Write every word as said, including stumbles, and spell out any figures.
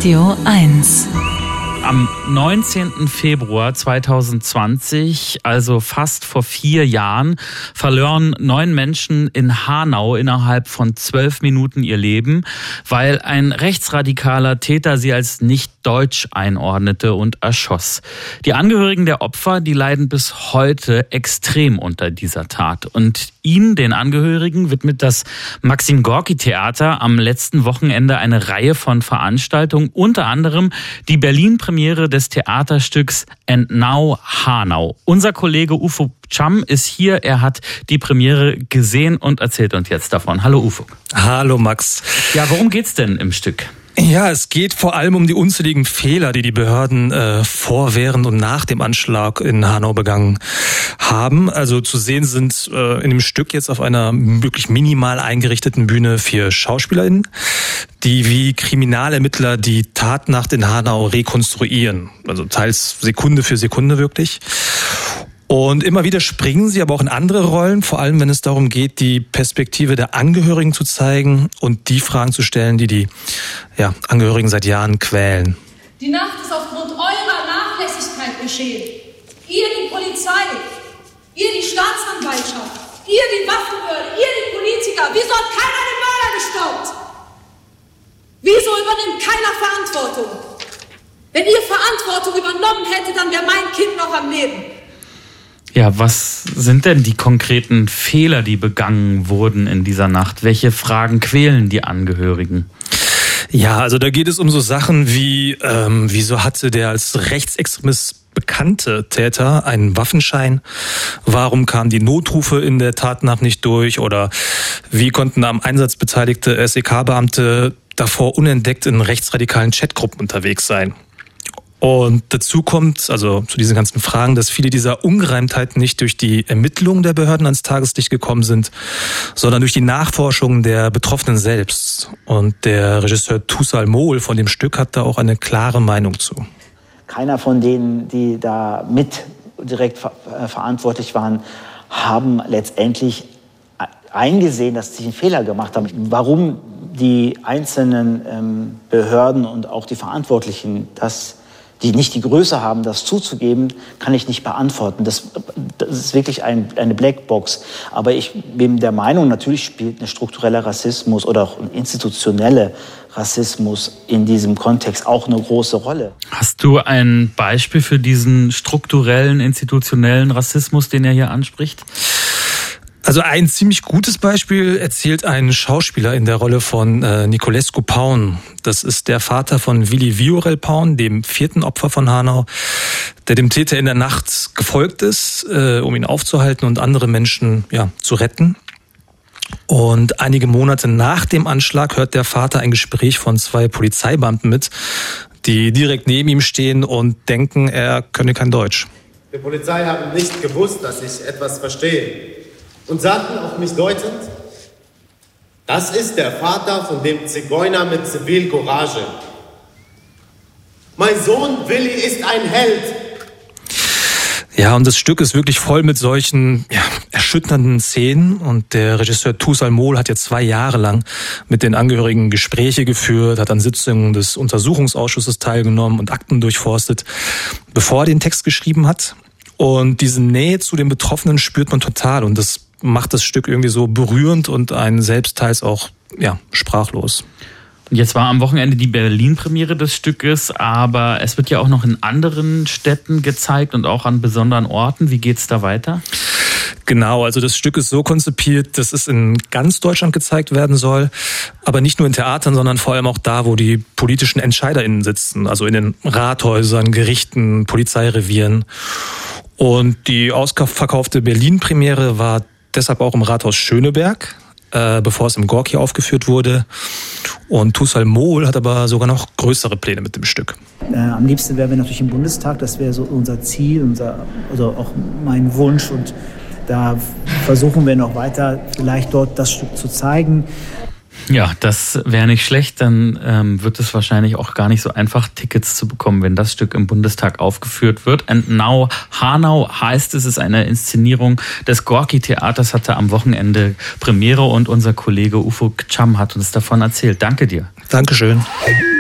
Radio eins. Am neunzehnten Februar zweitausendzwanzig, also fast vor vier Jahren, verloren neun Menschen in Hanau innerhalb von zwölf Minuten ihr Leben, weil ein rechtsradikaler Täter sie als nicht deutsch einordnete und erschoss. Die Angehörigen der Opfer, die leiden bis heute extrem unter dieser Tat. Und ihnen, den Angehörigen, widmet das Maxim-Gorki-Theater am letzten Wochenende eine Reihe von Veranstaltungen, unter anderem die Berlin-Premiere des Theaterstücks And Now Hanau. Unser Kollege Ufuk Cham ist hier, er hat die Premiere gesehen und erzählt uns jetzt davon. Hallo Ufuk. Hallo Max. Ja, worum geht's denn im Stück? Ja, es geht vor allem um die unzähligen Fehler, die die Behörden äh, vor, während und nach dem Anschlag in Hanau begangen haben. Also zu sehen sind äh, in dem Stück jetzt auf einer wirklich minimal eingerichteten Bühne vier SchauspielerInnen, die wie Kriminalermittler die Tatnacht in Hanau rekonstruieren. Also teils Sekunde für Sekunde wirklich. Und immer wieder springen sie aber auch in andere Rollen, vor allem wenn es darum geht, die Perspektive der Angehörigen zu zeigen und die Fragen zu stellen, die die ja, Angehörigen seit Jahren quälen. Die Nacht ist aufgrund eurer Nachlässigkeit geschehen. Ihr die Polizei, ihr die Staatsanwaltschaft, ihr die Waffenbehörde, ihr die Politiker. Wieso hat keiner den Mörder gestoppt? Wieso übernimmt keiner Verantwortung? Wenn ihr Verantwortung übernommen hättet, dann wäre mein Kind noch am Leben. Ja, was sind denn die konkreten Fehler, die begangen wurden in dieser Nacht? Welche Fragen quälen die Angehörigen? Ja, also da geht es um so Sachen wie, ähm, wieso hatte der als Rechtsextremist bekannte Täter einen Waffenschein? Warum kamen die Notrufe in der Tatnacht nicht durch? Oder wie konnten am Einsatz beteiligte S E K-Beamte davor unentdeckt in rechtsradikalen Chatgruppen unterwegs sein? Und dazu kommt, also zu diesen ganzen Fragen, dass viele dieser Ungereimtheiten nicht durch die Ermittlungen der Behörden ans Tageslicht gekommen sind, sondern durch die Nachforschungen der Betroffenen selbst. Und der Regisseur Tussal Mohl von dem Stück hat da auch eine klare Meinung zu. Keiner von denen, die da mit direkt ver- verantwortlich waren, haben letztendlich eingesehen, dass sie einen Fehler gemacht haben. Warum die einzelnen ähm, Behörden und auch die Verantwortlichen das die nicht die Größe haben, das zuzugeben, kann ich nicht beantworten. Das, das ist wirklich ein, eine Blackbox. Aber ich bin der Meinung, natürlich spielt ein struktureller Rassismus oder auch ein institutioneller Rassismus in diesem Kontext auch eine große Rolle. Hast du ein Beispiel für diesen strukturellen, institutionellen Rassismus, den er hier anspricht? Also ein ziemlich gutes Beispiel erzählt ein Schauspieler in der Rolle von äh, Niculescu Paun. Das ist der Vater von Willi Viorel Paun, dem vierten Opfer von Hanau, der dem Täter in der Nacht gefolgt ist, äh, um ihn aufzuhalten und andere Menschen ja, zu retten. Und einige Monate nach dem Anschlag hört der Vater ein Gespräch von zwei Polizeibeamten mit, die direkt neben ihm stehen und denken, er könne kein Deutsch. Die Polizei haben nicht gewusst, dass ich etwas verstehe. Und sagten auf mich deutend, das ist der Vater von dem Zigeuner mit Zivilcourage. Mein Sohn Willi ist ein Held. Ja, und das Stück ist wirklich voll mit solchen ja, erschütternden Szenen. Und der Regisseur Tussal Mohl hat jetzt zwei Jahre lang mit den Angehörigen Gespräche geführt, hat an Sitzungen des Untersuchungsausschusses teilgenommen und Akten durchforstet, bevor er den Text geschrieben hat. Und diese Nähe zu den Betroffenen spürt man total. Und das macht das Stück irgendwie so berührend und einen selbst teils auch ja, sprachlos. Und jetzt war am Wochenende die Berlin-Premiere des Stückes, aber es wird ja auch noch in anderen Städten gezeigt und auch an besonderen Orten. Wie geht's da weiter? Genau, also das Stück ist so konzipiert, dass es in ganz Deutschland gezeigt werden soll, aber nicht nur in Theatern, sondern vor allem auch da, wo die politischen EntscheiderInnen sitzen, also in den Rathäusern, Gerichten, Polizeirevieren. Und die ausverkaufte Berlin-Premiere war deshalb auch im Rathaus Schöneberg, äh, bevor es im Gorki aufgeführt wurde. Und Tussal Mohl hat aber sogar noch größere Pläne mit dem Stück. Äh, am liebsten wären wir natürlich im Bundestag, das wäre so unser Ziel, unser, also auch mein Wunsch. Und da versuchen wir noch weiter, vielleicht dort das Stück zu zeigen. Ja, das wäre nicht schlecht, dann ähm, wird es wahrscheinlich auch gar nicht so einfach, Tickets zu bekommen, wenn das Stück im Bundestag aufgeführt wird. And Now Hanau heißt es, ist eine Inszenierung des Gorki-Theaters, hatte am Wochenende Premiere und unser Kollege Ufuk Cham hat uns davon erzählt. Danke dir. Dankeschön.